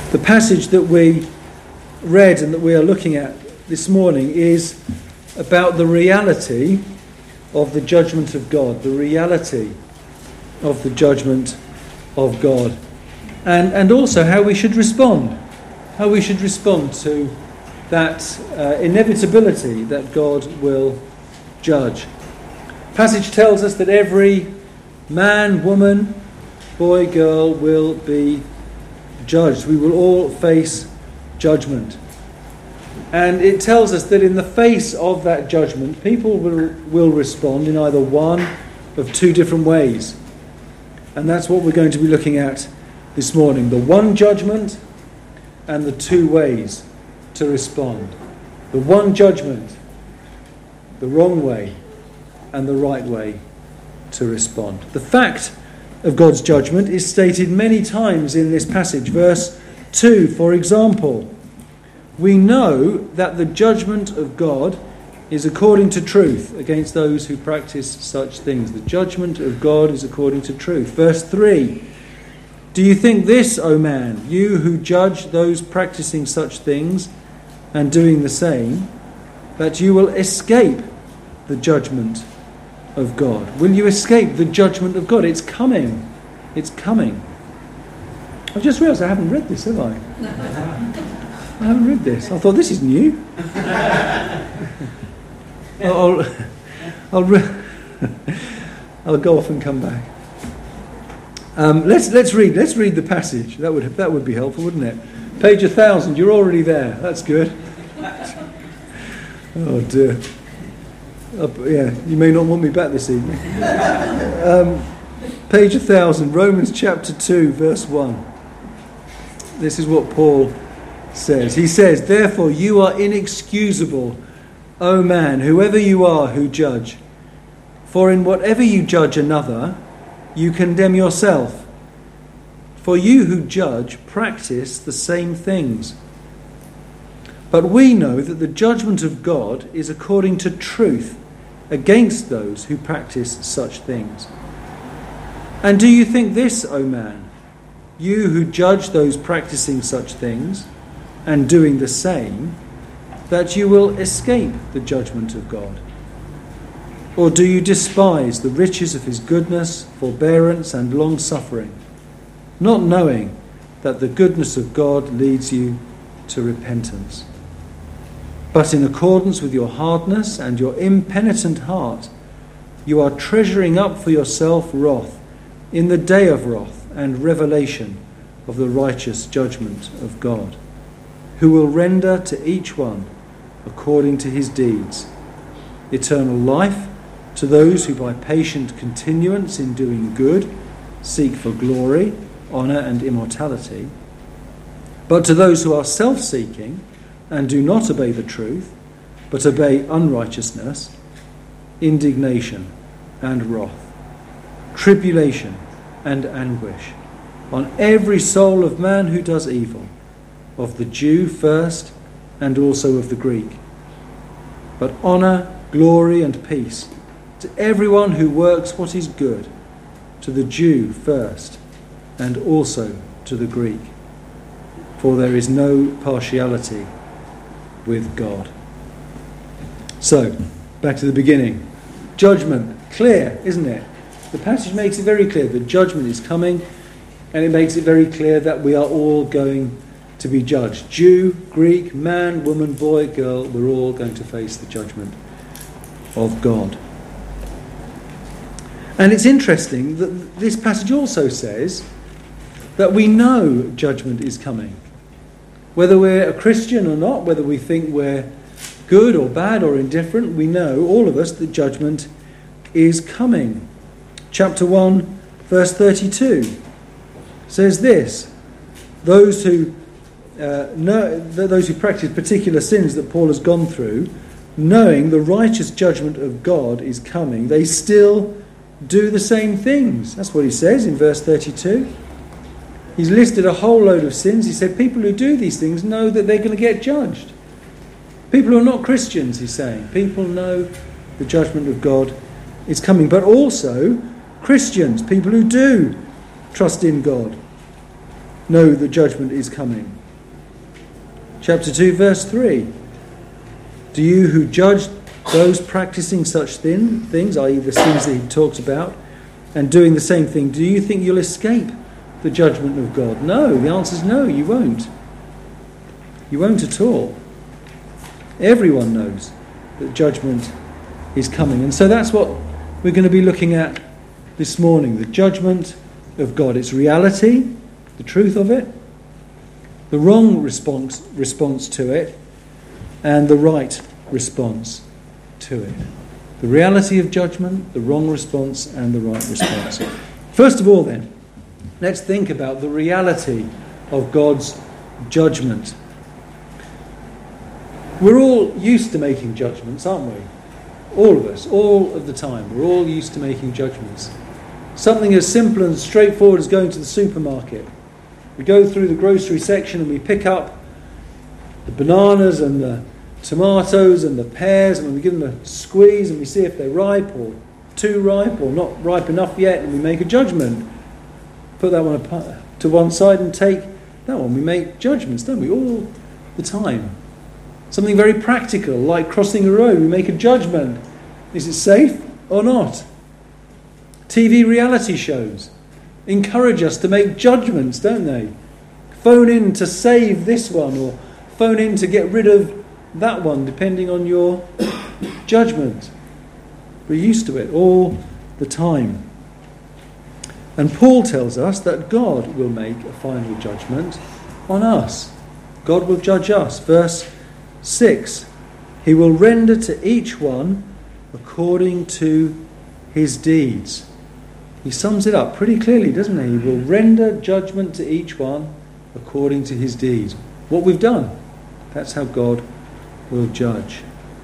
The passage that we read and that we are looking at this morning is about the reality of the judgment of God, the reality of the judgment of God, and also how we should respond to that inevitability that God will judge. The passage tells us that every man, woman, boy, girl will be judged. We will all face judgment. And it tells us that in the face of that judgment, people will respond in either one of two different ways. And that's what we're going to be looking at this morning. The one judgment and the two ways to respond. The one judgment, the wrong way, and the right way to respond. The fact of God's judgment is stated many times in this passage. Verse 2, for example, we know that the judgment of God is according to truth against those who practice such things. The judgment of God is according to truth. Verse 3, do you think this, O man, you who judge those practicing such things and doing the same, that you will escape the judgment of God? Will you escape the judgment of God? It's coming. It's coming. I've just realised I haven't read this, have I? I haven't read this. I thought this is new. I'll go off and come back. Let's read the passage. That would be helpful, wouldn't it? Page 1000. You're already there. That's good. Oh dear. Yeah, you may not want me back this evening. Page 1000, Romans chapter 2, verse 1. This is what Paul says. He says, therefore you are inexcusable, O man, whoever you are who judge. For in whatever you judge another, you condemn yourself. For you who judge practice the same things. But we know that the judgment of God is according to truth against those who practice such things. And do you think this, O man, you who judge those practicing such things and doing the same, that you will escape the judgment of God? Or do you despise the riches of his goodness, forbearance, and long-suffering, not knowing that the goodness of God leads you to repentance? But in accordance with your hardness and your impenitent heart, you are treasuring up for yourself wrath in the day of wrath and revelation of the righteous judgment of God, who will render to each one according to his deeds, eternal life to those who by patient continuance in doing good seek for glory, honour and immortality, but to those who are self-seeking and do not obey the truth, but obey unrighteousness, indignation and wrath, tribulation and anguish on every soul of man who does evil, of the Jew first and also of the Greek. But honour, glory and peace to everyone who works what is good, to the Jew first and also to the Greek. For there is no partiality with God. So, back to the beginning. Judgment, clear, isn't it? The passage makes it very clear that judgment is coming, and it makes it very clear that we are all going to be judged. Jew, Greek, man, woman, boy, girl, we're all going to face the judgment of God. And it's interesting that this passage also says that we know judgment is coming. Whether we're a Christian or not, whether we think we're good or bad or indifferent, we know, all of us, that judgment is coming. Chapter 1, verse 32 says this: those who practice particular sins that Paul has gone through, knowing the righteous judgment of God is coming, they still do the same things. That's what he says in verse 32. He's listed a whole load of sins. He said people who do these things know that they're going to get judged. People who are not Christians, he's saying, people know the judgment of God is coming. But also Christians, people who do trust in God, know the judgment is coming. Chapter 2, verse 3. Do you who judge those practicing such things, i.e. the sins that he talks about, and doing the same thing, do you think you'll escape the judgment of God? No, the answer is no, you won't. You won't at all. Everyone knows that judgment is coming. And so that's what we're going to be looking at this morning, the judgment of God. Its reality, the truth of it, the wrong response to it, and the right response to it. The reality of judgment, the wrong response, and the right response. First of all then, let's think about the reality of God's judgment. We're all used to making judgments, aren't we? All of us, all of the time. We're all used to making judgments. Something as simple and straightforward as going to the supermarket. We go through the grocery section and we pick up the bananas and the tomatoes and the pears, and we give them a squeeze and we see if they're ripe or too ripe or not ripe enough yet, and we make a judgment. Put that one to one side and take that one. We make judgments, don't we, all the time. Something very practical, like crossing a road, we make a judgment. Is it safe or not? TV reality shows encourage us to make judgments, don't they? Phone in to save this one, or phone in to get rid of that one, depending on your judgment. We're used to it all the time. And Paul tells us that God will make a final judgment on us. God will judge us. Verse 6, he will render to each one according to his deeds. He sums it up pretty clearly, doesn't he? He will render judgment to each one according to his deeds. What we've done, that's how God will judge.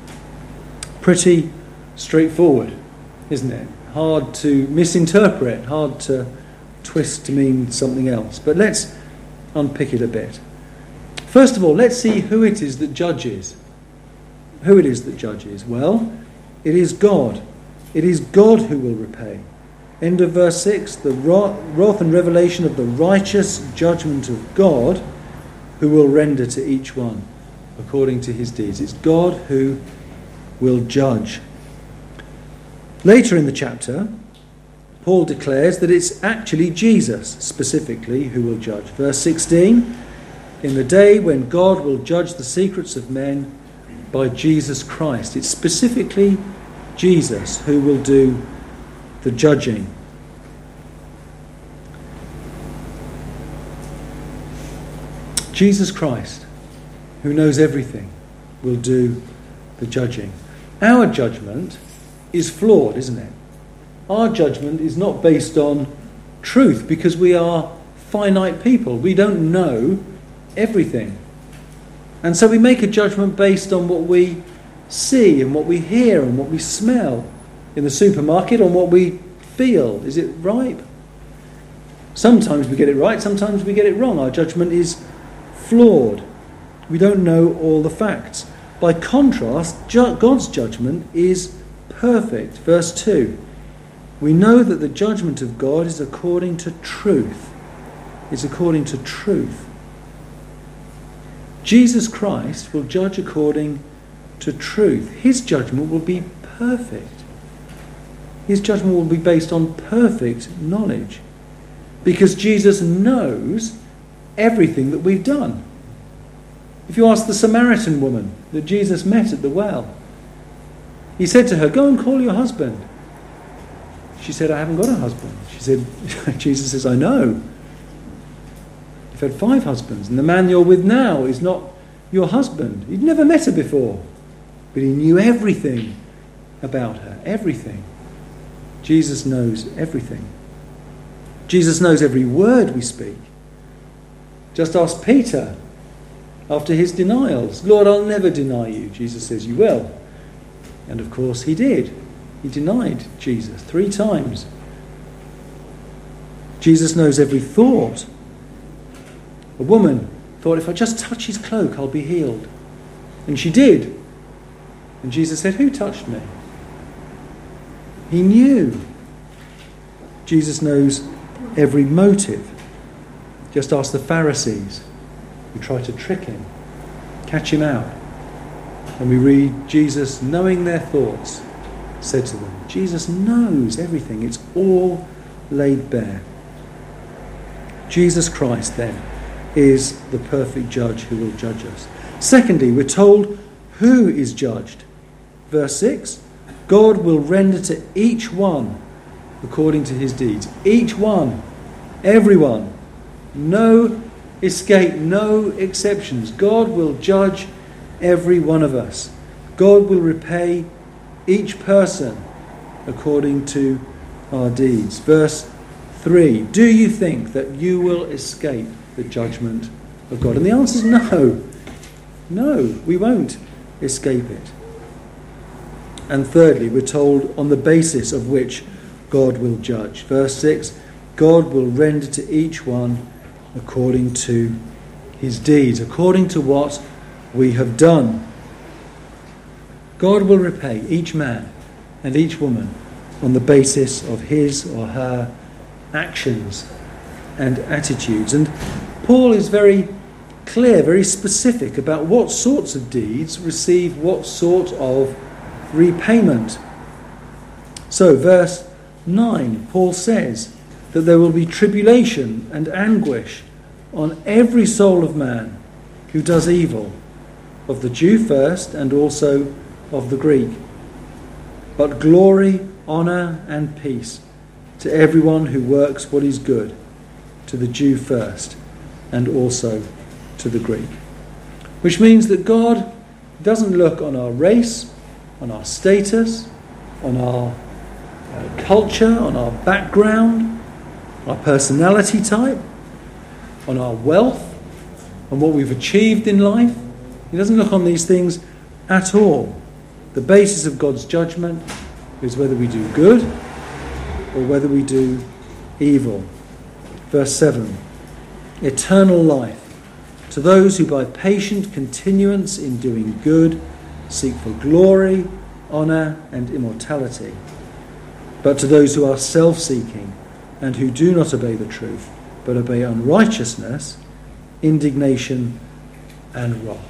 Pretty straightforward, isn't it? Hard to misinterpret, hard to twist to mean something else. But let's unpick it a bit. First of all, let's see who it is that judges. Who it is that judges? Well, it is God. It is God who will repay. End of verse 6, the wrath and revelation of the righteous judgment of God, who will render to each one according to his deeds. It's God who will judge. Later in the chapter, Paul declares that it's actually Jesus specifically who will judge. Verse 16, in the day when God will judge the secrets of men by Jesus Christ. It's specifically Jesus who will do the judging. Jesus Christ, who knows everything, will do the judging. Our judgment is flawed, isn't it? Our judgment is not based on truth because we are finite people. We don't know everything. And so we make a judgment based on what we see and what we hear and what we smell in the supermarket, on what we feel. Is it ripe? Sometimes we get it right, sometimes we get it wrong. Our judgment is flawed. We don't know all the facts. By contrast, God's judgment is perfect. Verse 2, we know that the judgment of God is according to truth. It's according to truth. Jesus Christ will judge according to truth. His judgment will be perfect. His judgment will be based on perfect knowledge, because Jesus knows everything that we've done. If you ask the Samaritan woman that Jesus met at the well, he said to her, go and call your husband. She said, I haven't got a husband. She said, Jesus says, I know. You've had 5 husbands, and the man you're with now is not your husband. He'd never met her before, but he knew everything about her, everything. Jesus knows everything. Jesus knows every word we speak. Just ask Peter after his denials. Lord, I'll never deny you. Jesus says, you will. And of course he did. He denied Jesus 3 times. Jesus knows every thought. A woman thought, if I just touch his cloak, I'll be healed. And she did. And Jesus said, who touched me? He knew. Jesus knows every motive. Just ask the Pharisees who tried to trick him, catch him out. And we read Jesus, knowing their thoughts, said to them. Jesus knows everything. It's all laid bare. Jesus Christ, then, is the perfect judge who will judge us. Secondly, we're told who is judged. Verse 6, God will render to each one according to his deeds. Each one, everyone, no escape, no exceptions. God will judge every one of us. God will repay each person according to our deeds. Verse 3, do you think that you will escape the judgment of God? And the answer is no. No, we won't escape it. And thirdly, we're told on the basis of which God will judge. Verse 6, God will render to each one according to his deeds, according to what we have done. God will repay each man and each woman on the basis of his or her actions and attitudes. And Paul is very clear, very specific about what sorts of deeds receive what sort of repayment. So, verse 9, Paul says that there will be tribulation and anguish on every soul of man who does evil, of the Jew first and also of the Greek. But glory, honour and peace to everyone who works what is good, to the Jew first and also to the Greek. Which means that God doesn't look on our race, on our status, on our culture, on our background, our personality type, on our wealth, on what we've achieved in life. He doesn't look on these things at all. The basis of God's judgment is whether we do good or whether we do evil. Verse 7, eternal life to those who by patient continuance in doing good seek for glory, honour and immortality. But to those who are self-seeking and who do not obey the truth, but obey unrighteousness, indignation and wrath.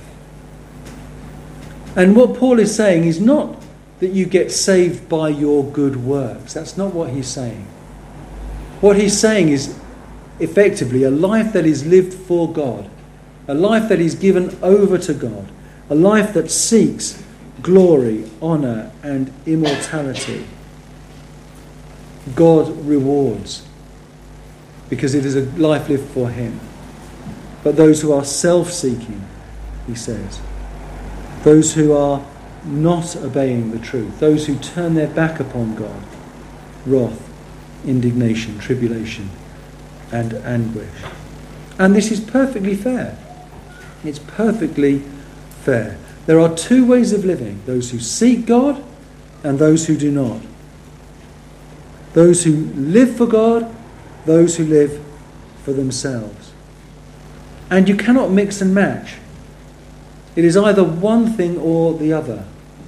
And what Paul is saying is not that you get saved by your good works. That's not what he's saying. What he's saying is effectively a life that is lived for God, a life that is given over to God, a life that seeks glory, honour and immortality. God rewards, because it is a life lived for him. But those who are self-seeking, he says, those who are not obeying the truth, those who turn their back upon God, wrath, indignation, tribulation and anguish. And this is perfectly fair. It's perfectly fair. There are two ways of living, those who seek God and those who do not. Those who live for God, those who live for themselves. And you cannot mix and match. It is either one thing or the other.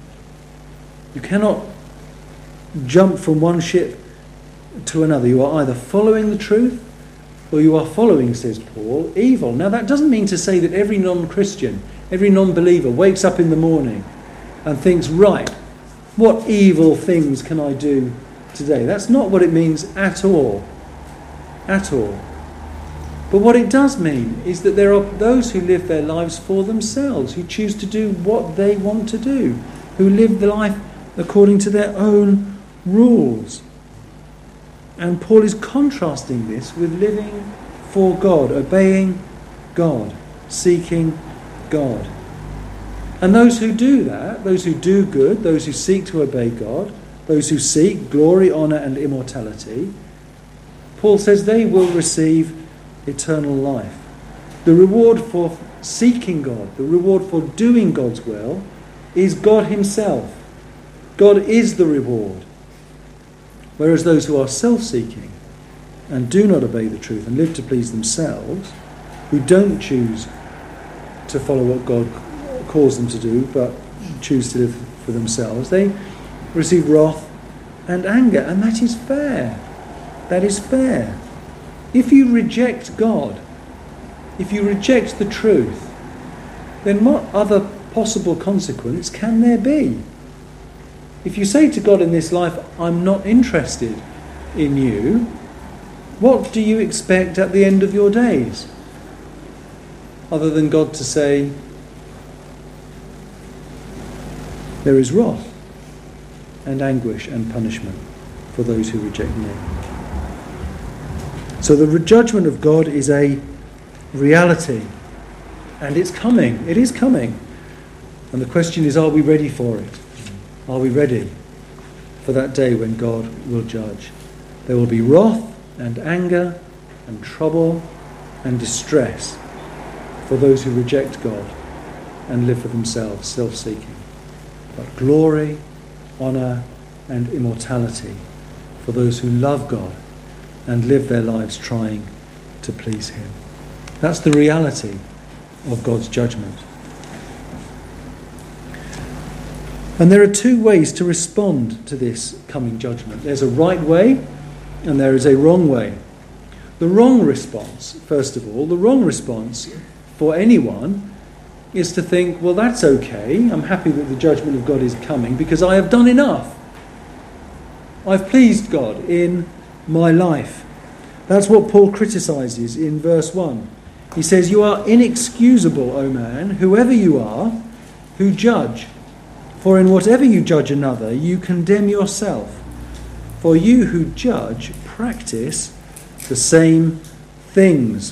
You cannot jump from one ship to another. You are either following the truth or you are following, says Paul, evil. Now that doesn't mean to say that every non-Christian, every non-believer wakes up in the morning and thinks, right, what evil things can I do today? That's not what it means at all. At all. But what it does mean is that there are those who live their lives for themselves, who choose to do what they want to do, who live the life according to their own rules. And Paul is contrasting this with living for God, obeying God, seeking God. And those who do that, those who do good, those who seek to obey God, those who seek glory, honour and immortality, Paul says they will receive eternal life. The reward for seeking God, the reward for doing God's will, is God himself. God is the reward. Whereas those who are self-seeking and do not obey the truth and live to please themselves, who don't choose to follow what God calls them to do, but choose to live for themselves, they receive wrath and anger. And that is fair. That is fair. If you reject God if you reject the truth, then what other possible consequence can there be? If you say to God in this life, I'm not interested in you, what do you expect at the end of your days? Other than God to say, there is wrath and anguish and punishment for those who reject me. So the judgment of God is a reality, and it's coming. It is coming. And the question is, are we ready for it? Are we ready for that day when God will judge? There will be wrath and anger and trouble and distress for those who reject God and live for themselves, self-seeking. But glory, honour and immortality for those who love God and live their lives trying to please him. That's the reality of God's judgment. And there are two ways to respond to this coming judgment. There's a right way and there is a wrong way. The wrong response, first of all, the wrong response for anyone is to think, well, that's okay. I'm happy that the judgment of God is coming because I have done enough. I've pleased God in my life. That's what Paul criticises in verse 1. He says, you are inexcusable, O man, whoever you are, who judge. For in whatever you judge another, you condemn yourself. For you who judge practice the same things.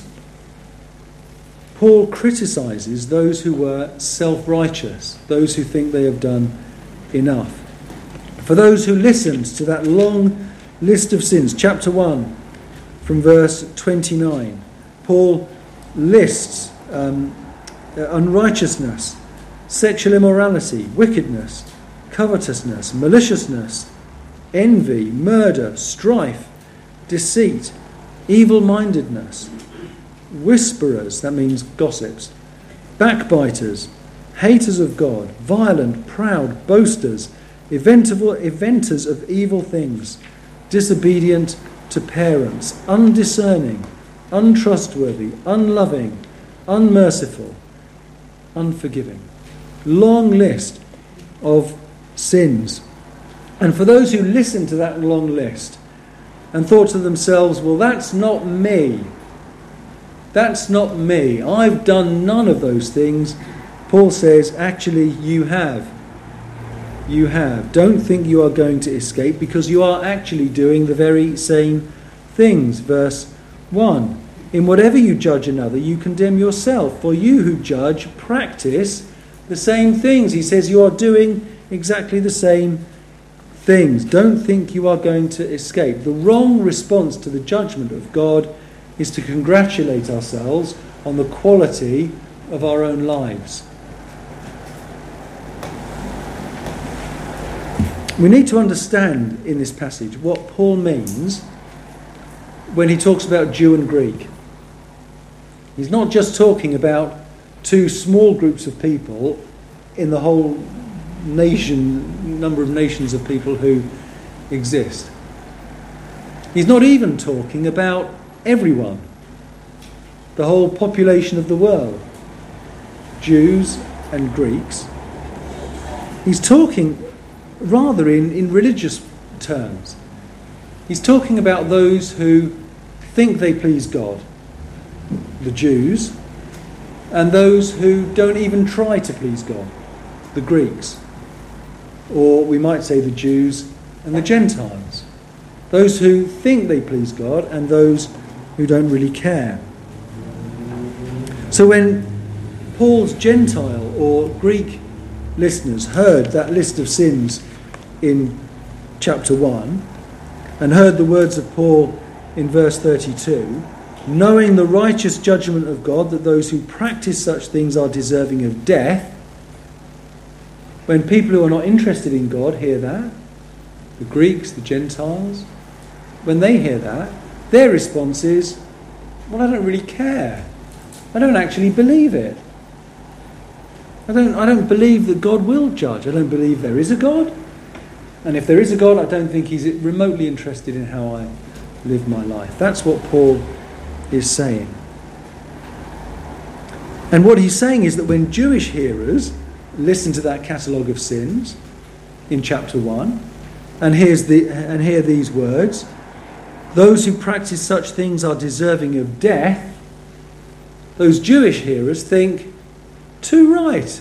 Paul criticises those who were self-righteous, those who think they have done enough. For those who listened to that long list of sins, chapter 1, from verse 29, Paul lists unrighteousness, sexual immorality, wickedness, covetousness, maliciousness, envy, murder, strife, deceit, evil-mindedness, whisperers, that means gossips, backbiters, haters of God, violent, proud, boasters, inventors of evil things, disobedient to parents, undiscerning, untrustworthy, unloving, unmerciful, unforgiving. Long list of sins. And for those who listened to that long list and thought to themselves, well, that's not me. That's not me. I've done none of those things. Paul says, actually, you have. You have. Don't think you are going to escape because you are actually doing the very same things. Verse 1. In whatever you judge another, you condemn yourself. For you who judge practice the same things. He says you are doing exactly the same things. Don't think you are going to escape. The wrong response to the judgment of God is to congratulate ourselves on the quality of our own lives. We need to understand in this passage what Paul means when he talks about Jew and Greek. He's not just talking about two small groups of people in the whole number of nations of people who exist. He's not even talking about everyone, the whole population of the world, Jews and Greeks. He's talking rather in religious terms. He's talking about those who think they please God, the Jews, and those who don't even try to please God, the Greeks, or we might say the Jews and the Gentiles, those who think they please God and those who don't really care. So when Paul's Gentile or Greek listeners heard that list of sins in chapter 1 and heard the words of Paul in verse 32, knowing the righteous judgment of God, that those who practice such things are deserving of death, when people who are not interested in God hear that, the Greeks, the Gentiles, when they hear that, their response is, well, I don't really care. I don't actually believe it. I don't believe that God will judge. I don't believe there is a God. And if there is a God, I don't think he's remotely interested in how I live my life. That's what Paul is saying. And what he's saying is that when Jewish hearers listen to that catalogue of sins in chapter 1 and hear these words, those who practice such things are deserving of death, those Jewish hearers think, too right.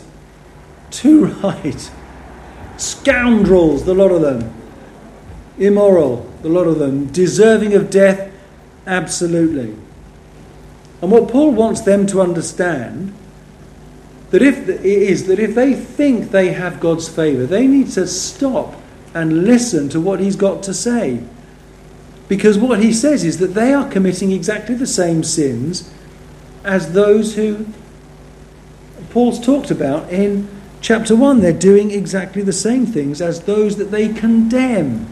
Scoundrels, the lot of them. Immoral, the lot of them. Deserving of death, absolutely. And what Paul wants them to understand is that if they think they have God's favour, they need to stop and listen to what he's got to say. Because what he says is that they are committing exactly the same sins as those who Paul's talked about in chapter 1. They're doing exactly the same things as those that they condemn.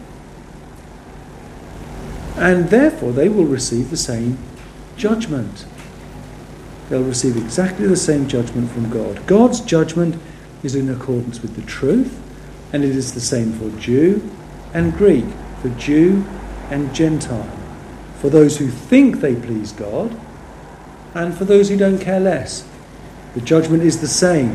And therefore they will receive the same judgment. They'll receive exactly the same judgment from God. God's judgment is in accordance with the truth, and it is the same for Jew and Greek, for Jew and Gentile, for those who think they please God, and for those who don't care less. The judgment is the same.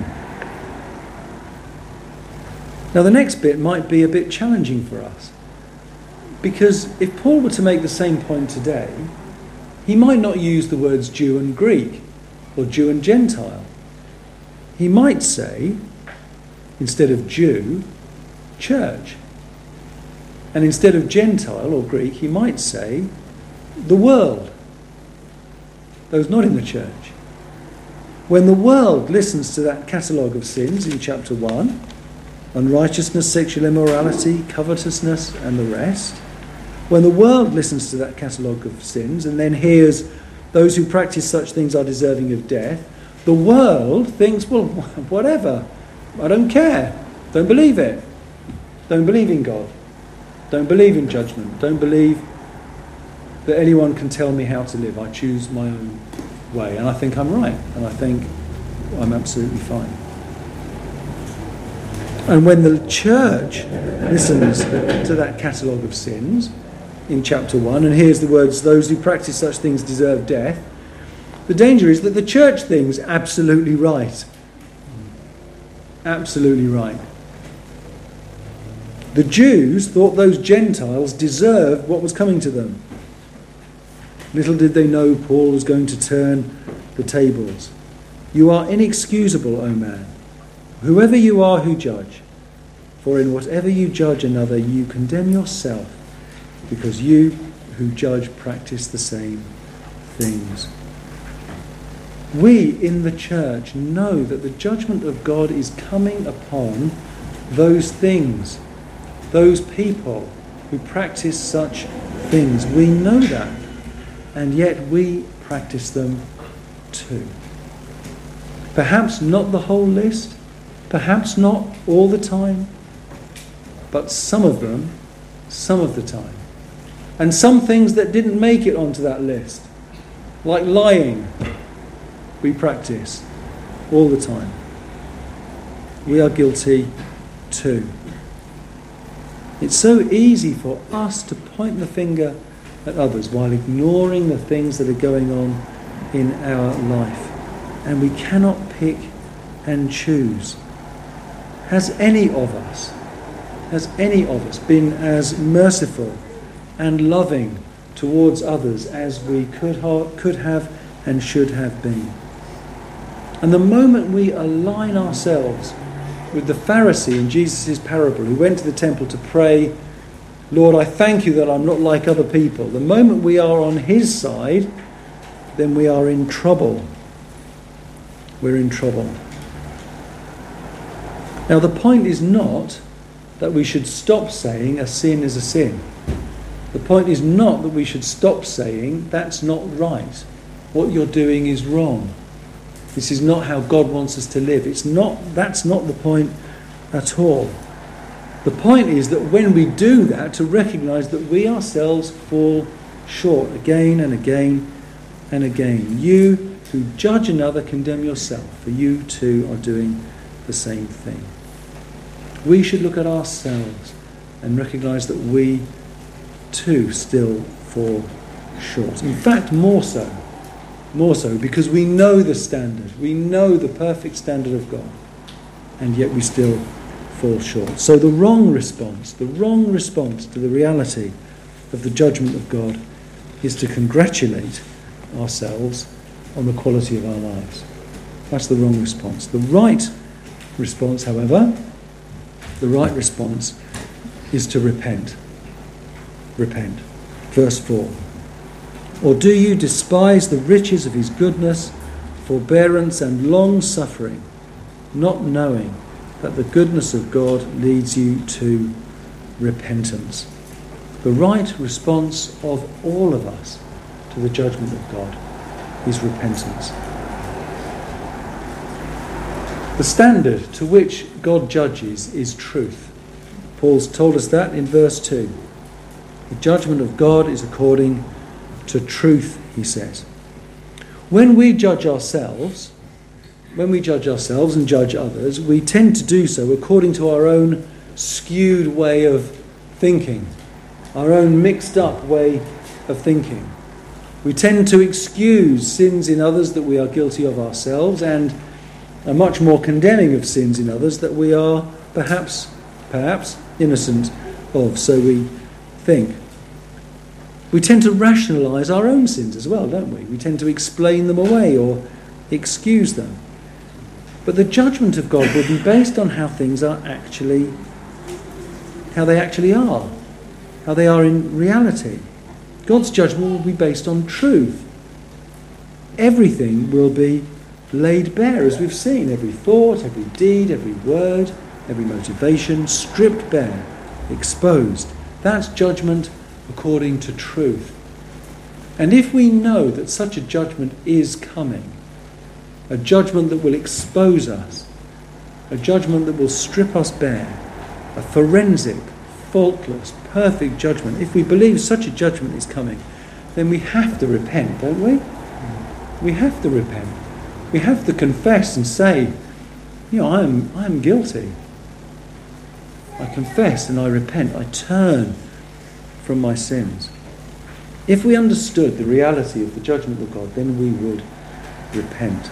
Now the next bit might be a bit challenging for us, because if Paul were to make the same point today, he might not use the words Jew and Greek, or Jew and Gentile. He might say, instead of Jew, church. And instead of Gentile or Greek, he might say, the world. Those not in the church. When the world listens to that catalogue of sins in chapter 1, unrighteousness, sexual immorality, covetousness, and the rest, when the world listens to that catalogue of sins and then hears those who practice such things are deserving of death, the world thinks, well, whatever, I don't care, don't believe it, don't believe in God, don't believe in judgment, don't believe that anyone can tell me how to live, I choose my own way, and I think I'm right, and I think I'm absolutely fine. And when the church listens to that catalogue of sins in chapter 1 and hears the words, those who practice such things deserve death, the danger is that the church thinks absolutely right. Absolutely right. The Jews thought those Gentiles deserved what was coming to them. Little did they know Paul was going to turn the tables. You are inexcusable, O man, whoever you are who judge. For in whatever you judge another, you condemn yourself, because you who judge practice the same things. We in the church know that the judgment of God is coming upon those things, those people who practice such things. We know that, and yet we practice them too. Perhaps not the whole list, perhaps not all the time, but some of them, some of the time. And some things that didn't make it onto that list, like lying, we practice all the time. We are guilty too. It's so easy for us to point the finger at others while ignoring the things that are going on in our life. And we cannot pick and choose. Has any of us been as merciful and loving towards others as we could have and should have been? And the moment we align ourselves with the Pharisee in Jesus' parable who went to the temple to pray, Lord, I thank you that I'm not like other people. The moment we are on his side, then we are in trouble. We're in trouble. Now the point is not that we should stop saying a sin is a sin. The point is not that we should stop saying that's not right. What you're doing is wrong. This is not how God wants us to live. That's not the point at all. The point is that when we do that, to recognise that we ourselves fall short again and again and again. You who judge another, condemn yourself, for you too are doing the same thing. We should look at ourselves and recognise that we too still fall short. In fact, more so. more so, because we know the standard. We know the perfect standard of God. And yet we still fall short. So the wrong response to the reality of the judgment of God is to congratulate ourselves on the quality of our lives. That's the wrong response. The right response, however, is to repent. Repent. Verse 4. Or do you despise the riches of his goodness, forbearance and long-suffering, not knowing that the goodness of God leads you to repentance? The right response of all of us to the judgment of God is repentance. The standard to which God judges is truth. Paul's told us that in verse 2. The judgment of God is according to truth, he says. When we judge ourselves and judge others, we tend to do so according to our own skewed way of thinking, our own mixed up way of thinking. We tend to excuse sins in others that we are guilty of ourselves, and are much more condemning of sins in others that we are perhaps innocent of, so we think. We tend to rationalise our own sins as well, don't we? We tend to explain them away or excuse them. But the judgment of God will be based on how things are actually, how they are in reality. God's judgment will be based on truth. Everything will be laid bare, as we've seen. Every thought, every deed, every word, every motivation, stripped bare, exposed. That's judgment according to truth. And if we know that such a judgment is coming, a judgment that will expose us, a judgment that will strip us bare, a forensic, faultless, perfect judgment, if we believe such a judgment is coming, then we have to repent, don't we? We have to repent. We have to confess and say, I am guilty. I confess and I repent. I turn from my sins. If we understood the reality of the judgment of God, then we would repent.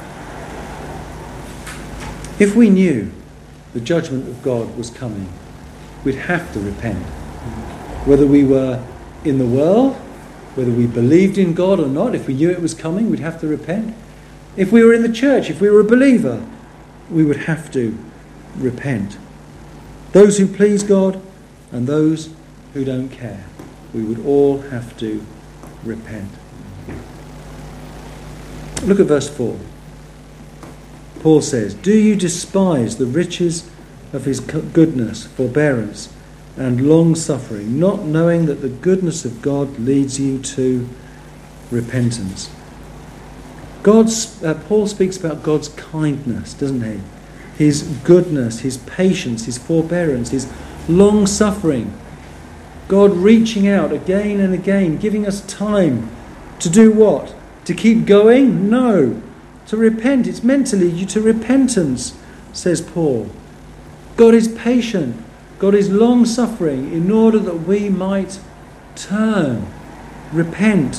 If we knew the judgment of God was coming, we'd have to repent. Whether we were in the world, whether we believed in God or not, if we knew it was coming, we'd have to repent. If we were in the church, if we were a believer, we would have to repent. Those who please God and those who don't care, we would all have to repent. Look at verse 4. Paul says, do you despise the riches of his goodness, forbearance, and long-suffering, not knowing that the goodness of God leads you to repentance? Paul speaks about God's kindness, doesn't he? His goodness, his patience, his forbearance, his long-suffering. God reaching out again and again, giving us time to do what? To keep going? No. To repent. It's meant to lead you to repentance, says Paul. God is patient. God is long-suffering in order that we might turn, repent.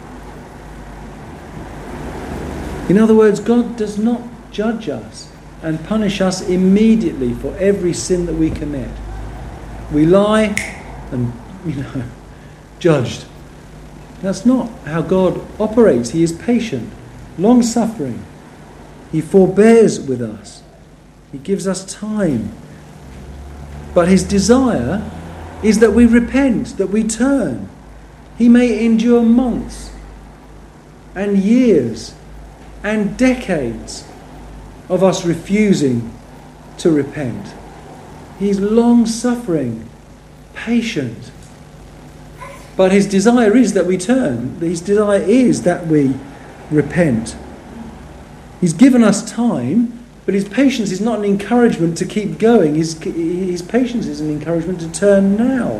In other words, God does not judge us and punish us immediately for every sin that we commit. We lie and, judged. That's not how God operates. He is patient, long-suffering. He forbears with us. He gives us time. But his desire is that we repent, that we turn. He may endure months and years and decades of us refusing to repent. He's long-suffering, patient. But his desire is that we turn. His desire is that we repent. He's given us time, but his patience is not an encouragement to keep going. His patience is an encouragement to turn now.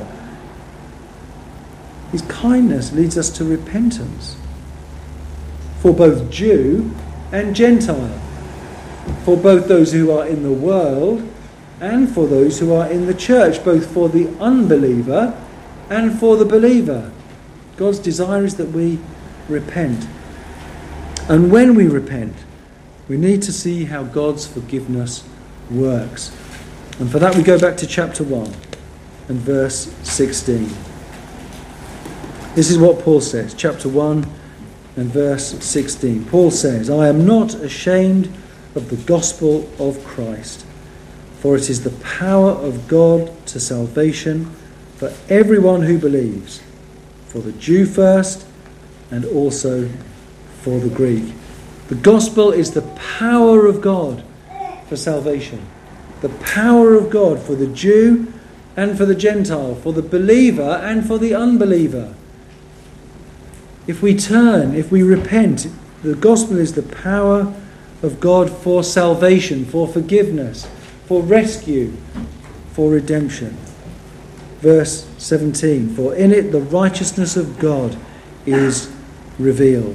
His kindness leads us to repentance. For both Jew and Gentile. For both those who are in the world and for those who are in the church. Both for the unbeliever and for the believer. God's desire is that we repent. And when we repent, we need to see how God's forgiveness works. And for that we go back to chapter 1 and verse 16. This is what Paul says, chapter 1 and verse 16. Paul says, "I am not ashamed of the gospel of Christ, for it is the power of God to salvation for everyone who believes, for the Jew first and also for the Greek." The gospel is the power of God for salvation. The power of God for the Jew and for the Gentile, for the believer and for the unbeliever. If we turn, if we repent, the gospel is the power of God for salvation, for forgiveness, for rescue, for redemption. Verse 17, "For in it the righteousness of God is revealed."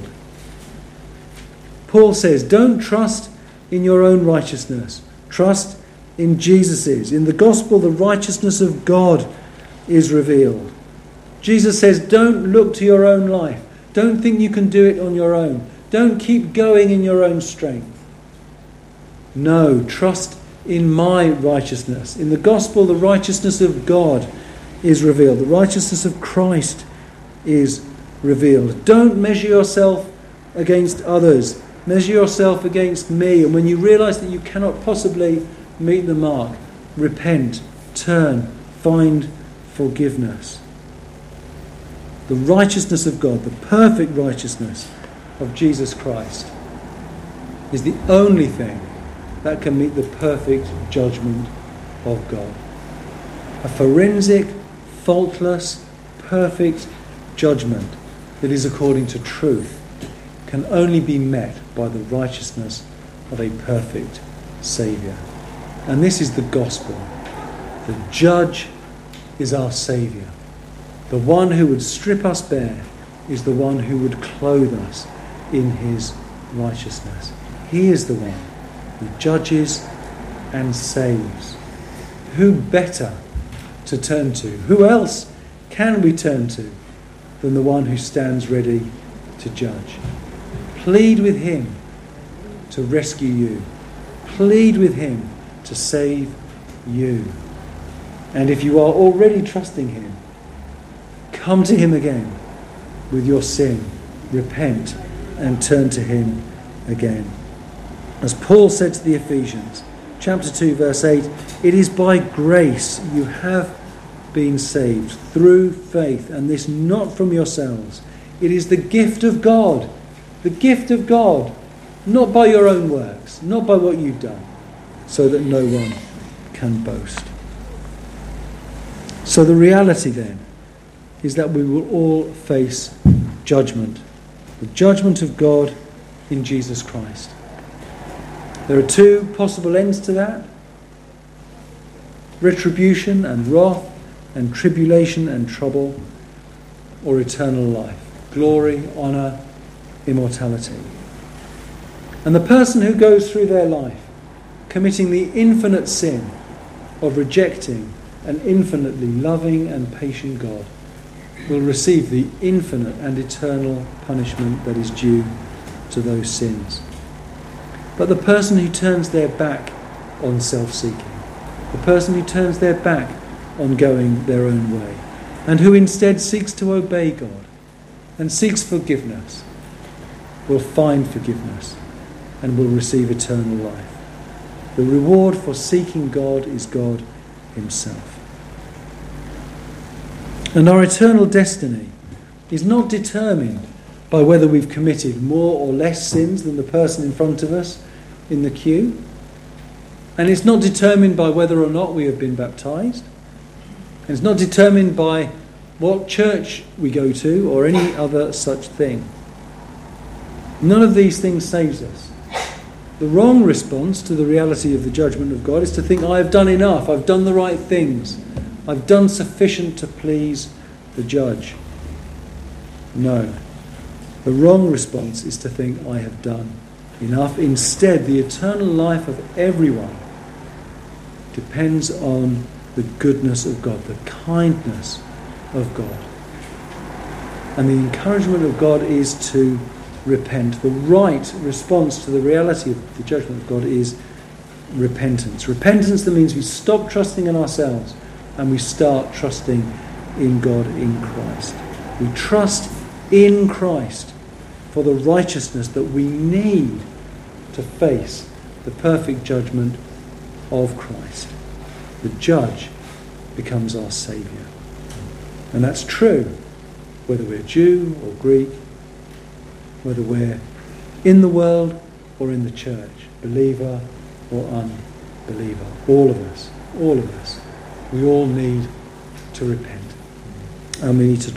Paul says, don't trust in your own righteousness. Trust in Jesus's. In the gospel, the righteousness of God is revealed. Jesus says, don't look to your own life. Don't think you can do it on your own. Don't keep going in your own strength. No, trust in my righteousness. In the gospel, the righteousness of God is revealed. The righteousness of Christ is revealed. Don't measure yourself against others. Measure yourself against me. And when you realise that you cannot possibly meet the mark, repent, turn, find forgiveness. The righteousness of God, the perfect righteousness of Jesus Christ, is the only thing that can meet the perfect judgment of God. A forensic, faultless, perfect judgment that is according to truth can only be met by the righteousness of a perfect Saviour. And this is the gospel. The judge is our Saviour. The one who would strip us bare is the one who would clothe us in his righteousness. He is the one who judges and saves. Who better to turn to? Who else can we turn to than the one who stands ready to judge? Plead with him to rescue you. Plead with him to save you. And if you are already trusting him, come to him again with your sin. Repent and turn to him again. As Paul said to the Ephesians, chapter 2, verse 8, "It is by grace you have been saved through faith, and this not from yourselves. It is the gift of God." The gift of God, not by your own works, not by what you've done, so that no one can boast. So the reality then is that we will all face judgment. The judgment of God in Jesus Christ. There are two possible ends to that: retribution and wrath, and tribulation and trouble, or eternal life, glory, honour, immortality. And the person who goes through their life committing the infinite sin of rejecting an infinitely loving and patient God will receive the infinite and eternal punishment that is due to those sins. But the person who turns their back on self-seeking, the person who turns their back on going their own way, and who instead seeks to obey God and seeks forgiveness, will find forgiveness and will receive eternal life. The reward for seeking God is God himself. And our eternal destiny is not determined by whether we've committed more or less sins than the person in front of us in the queue. And it's not determined by whether or not we have been baptised. And it's not determined by what church we go to or any other such thing. None of these things saves us. The wrong response to the reality of the judgment of God is to think, I have done enough, I've done the right things, I've done sufficient to please the judge. No. The wrong response is to think, I have done enough. Instead, the eternal life of everyone depends on the goodness of God, the kindness of God. And the encouragement of God is to repent. The right response to the reality of the judgment of God is repentance. Repentance that means we stop trusting in ourselves and we start trusting in God in Christ. We trust in Christ for the righteousness that we need to face the perfect judgment of Christ. The judge becomes our Saviour. And that's true whether we're Jew or Greek, whether we're in the world or in the church, believer or unbeliever. All of us, we all need to repent. And we need to